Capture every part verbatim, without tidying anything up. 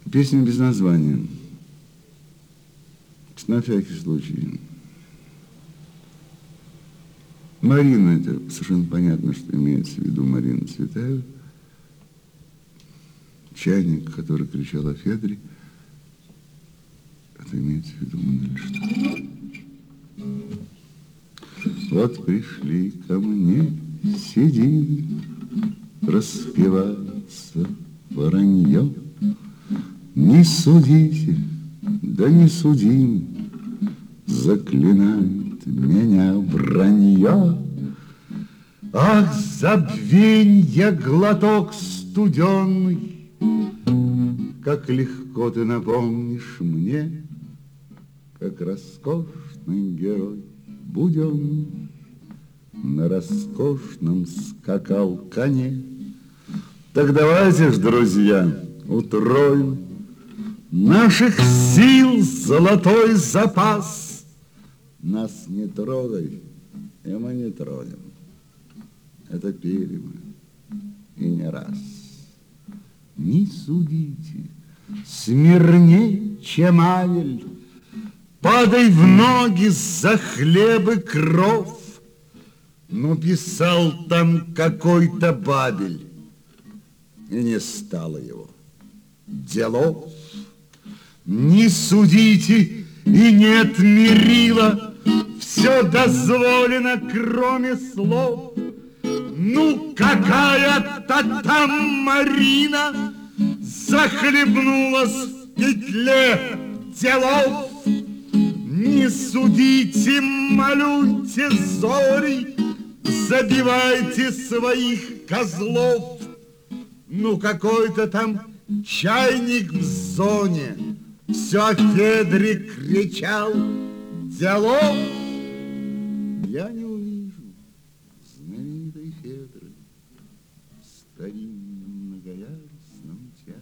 Песня без названия. На всякий случай. Марина, это совершенно понятно, что имеется в виду Марина Цветаева. Чайник, который кричал о Федоре, это имеется в виду Мандельштам. Вот пришли ко мне, сидим, распевается воронье. Не судите, да не судим, заклинает меня вранье. Ах, забвенья глоток студенный, как легко ты напомнишь мне, как роскошный герой буденный на роскошном скакал коне. Так давайте ж, друзья, утроим наших сил золотой запас. Нас не трогай, и мы не тронем. Это пели мы, и не раз. Не судите, смирней, чем Авель, падай в ноги за хлеб и кров. Ну, писал там какой-то Бабель, и не стало его делов. Не судите, и нет мерила, все дозволено, кроме слов. Ну, какая-то там Марина захлебнулась в петле делов. Не судите, малюйте зори, забивайте своих козлов. Ну, какой-то там чайник в зоне все о Федоре кричал делов. Я не увижу знаменитой Федры в старинном многоярусном театре.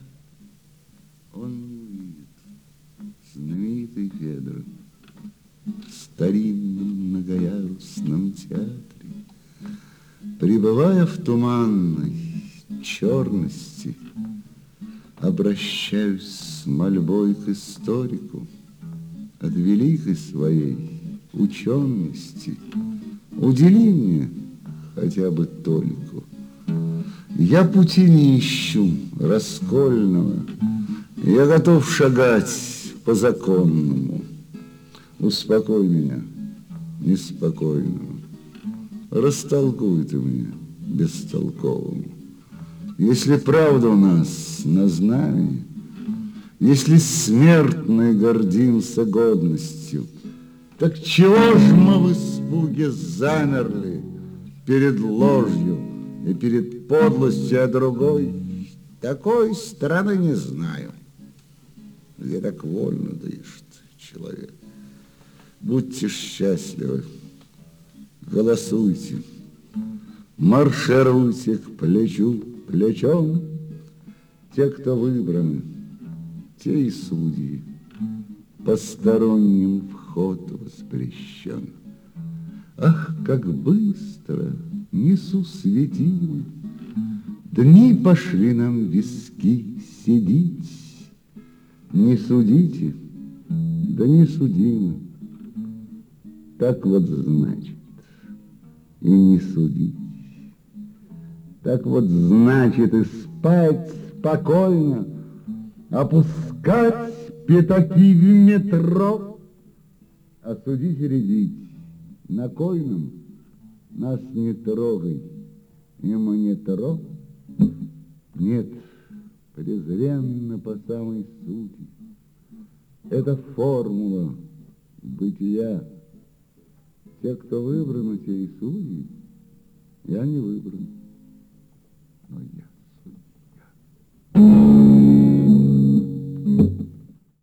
Он не увидит знаменитой Федры в старинном многоярусном театре. Пребывая в туманной черности, обращаюсь с мольбой к историку от великой своей учености. Удели мне хотя бы толику. Я пути не ищу раскольного, я готов шагать по законному. Успокой меня, неспокойного, растолкуй ты мне бестолковому. Если правда у нас на знамени, если смертный гордимся годностью, так чего ж мы в испуге замерли перед ложью и перед подлостью, а другой? Такой страны не знаю, где так вольно дышит человек. Будьте счастливы, голосуйте, маршируйте к плечу плечом. Те, кто выбраны, те и судьи, посторонним вход воспрещен. Ах, как быстро несу светилы, дни пошли нам виски седить. Не судите, да не судимы, так вот значит, и не судить. Так вот значит и спать спокойно, опускать пятаки в метро, а судить и рядить на койном нас не трогай, и мы не тро. Нет, презренно по самой сути. Это формула бытия. Те, кто выбраны, те и судьи. Я не выбран, но я.